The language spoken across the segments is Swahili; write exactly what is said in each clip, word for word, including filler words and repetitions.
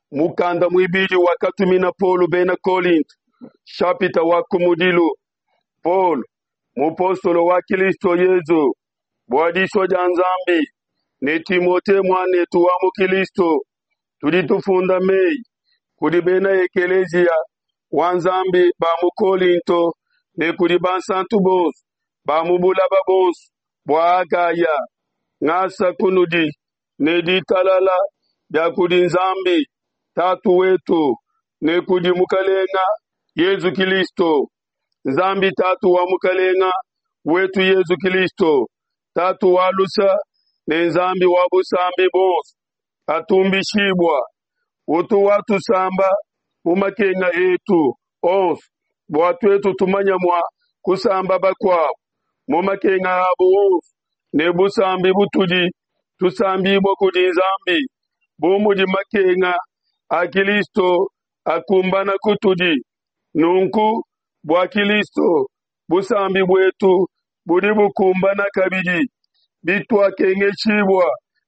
mukanda mwibili wakatumina Paulo bena Korinto shapita wakumudilu Paulo mupostolo wa Kristo Yesu bwadiswa janzambi ne Timote mwanetu wa mukristo tuli tufunda mei kuli bena ekelezia wanzambi ba mu Korinto ne kuli bansantu bonsu ba mubulaba bonsu bwa Akaya ngasa kunudi ne di talala bya kuli nzambi tatu wetu ne kuli mukalenga Yesu Kristo nzambi tatu wa mukalenga wetu Yesu Kristo tatu walusa ne nzambi wa busambi bonsu atumbishibwa utu watu samba umakenga etu onsu bwatu etu tumanyamwa kusamba bakwao mumakenga abo onsu ne busambi butudi tusambibwa kudi nzambi bumudi makenga a Kristo akumbana kutudi nunku bwa Kristo busambi bwetu budi bukumbana kabidi bitwa kenge chibwa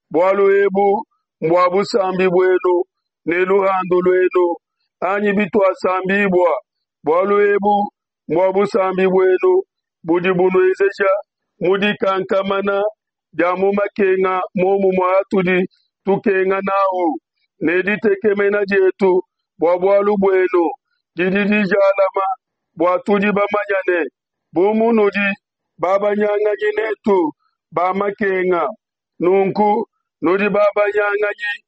bwaluebu mbwa busambi bwenu ne luhando lwenu anyi bitwa sambibwa bwaluebu mbwa busambi bwenu budi bunwezeja mudi kankamana jamu makenga momu mwatudi tukenga nao ne ditekemena jetu bwa bwalu bwenu dididi jalama bwatudi bamanyane bumunudi babanyanga jinetu bamakenga nunku nudi babanyanga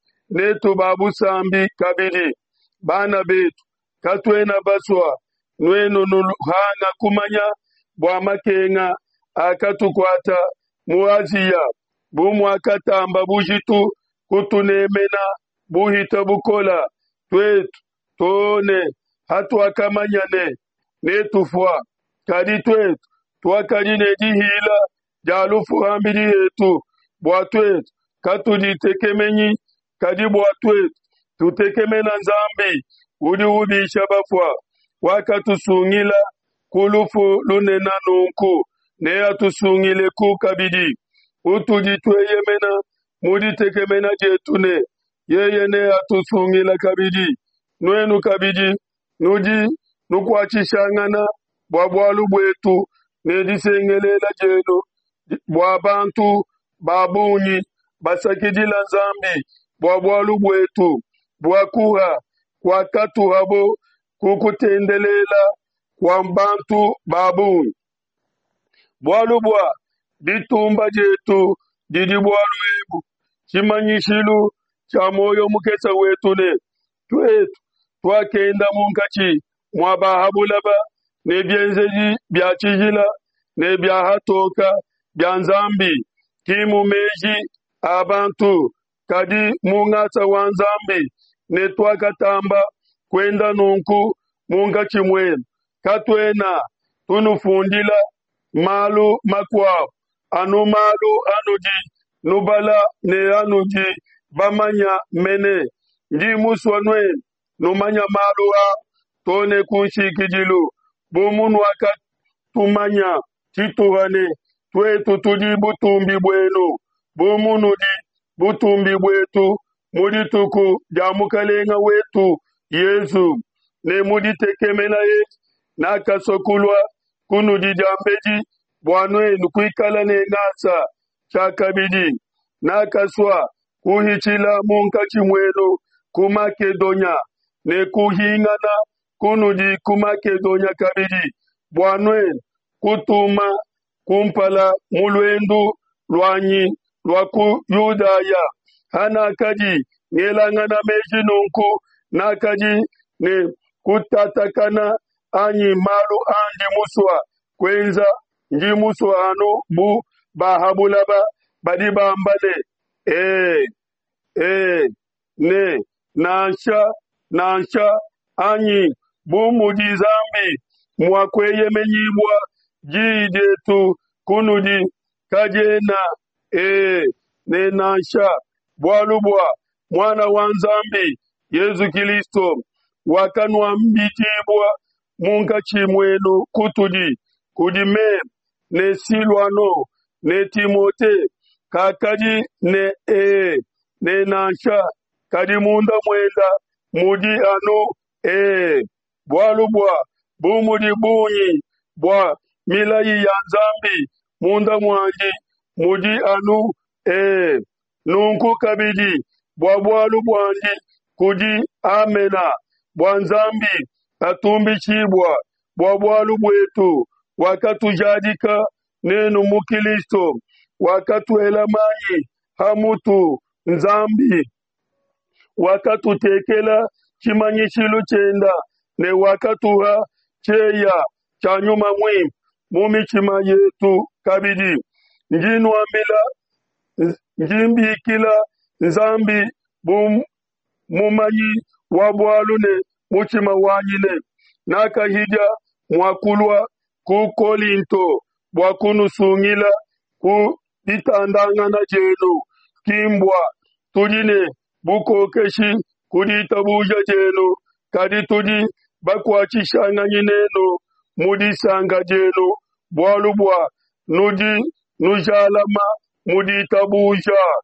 netu babusambi kabili bana betu katwena baswa nwenu nuhanga kumanya bwa makenga akatukwata muazia bumu akatamba bujitu kutunemena buhita bukola twetu tone hatu akamanyane netufwa kadi twetu twakadine dihila jalufu hambidi yetu bwatwetu katuditekemenyi kadi bwatwetu tutekemena nzambi udi ubisha bafwa wakatusungila kulufu lunena nunku ne atusungile kukabidi utujitweyemena muditekemena jetune yeye ne atusungila kabidi nwenu kabidi nudi nukwachishangana bwa bwalu bwetu ne disengelela jeno bwa bantu babunyi basakidila nzambi bwa bwalu bwetu bwa kuha kwa katu habo kukutendelela kwa mbantu babunyi bwalu bwa ditumba jetu didi bwalu ebu chimanyishilu cha moyo mukesa wetu ne twetu twakenda munkachi mwabahabulaba ne byenzeji bya chijila ne bya hatoka bya nzambi kimu meji abantu kadi mungata wa nzambi ne twakatamba kwenda nunku mungachi mwenu katwena tunufundila malu makwao anu malu anuji nubala ne anuji bamanya mene ndi muswa nwenu numanya malu ha tone kunshikijilu bumunu wakatumanya chituhane twetu tudi butumbi bwenu bumunu di butumbi bwetu mudi tuku jamukalenga wetu Yesu ne mudi tekemena yetu nakasokulwa kunu di jambeji bwanwenu kuikala ne ngasa chakabidi nakaswa kuhichila munkachi mwenu kumakedonya ne kuhingana kunu di kumakedonya kabidi bwanwenu kutuma kumpala mulwendu lwanyi lwaku Yudaya hana kaji ngelangana meji nunku nakaji ne kutatakana anyi malu andi muswa kwenza nji muswa anu bu bahabulaba badi bambale eh eh ne nansha nansha anyi bu mudizambi mwakweye menyibwa jidetu kunudi kajena eh ne nansha bwalubwa mwana wa nzambi Yesu Kristo wakanwa mbitibwa munga chimwenu kutudi kudime ne Silwano ne Timote kakadi ne e ne nansha kadi munda mwenda mudi anu e bwalu bwa bumudi bunyi bwa milayi ya nzambi munda mwanji mudi anu e nunku kabidi bwa bwalu bwanji kudi amena bwa nzambi atumbi chibwa bwa bwalu bwetu wakatu jadika nenu mukilisto wakatu elamanyi hamutu nzambi wakatu tekela chimanyi chilu chenda ne wakatu ha cheya chanyuma mwi mumi chima yetu kabidi njinu ambila njimbi kila nzambi bum mumanyi wabwalune muchima wanyine naka hija mwakulwa ku kolinto bwakunu sungila ku ditandangana jenu kimbwa tujine buko keshi kudita buja jenu kadi tuji bakwachishanga nyineno mudi sanga jenu bwalubwa nuji nujalama mudita buja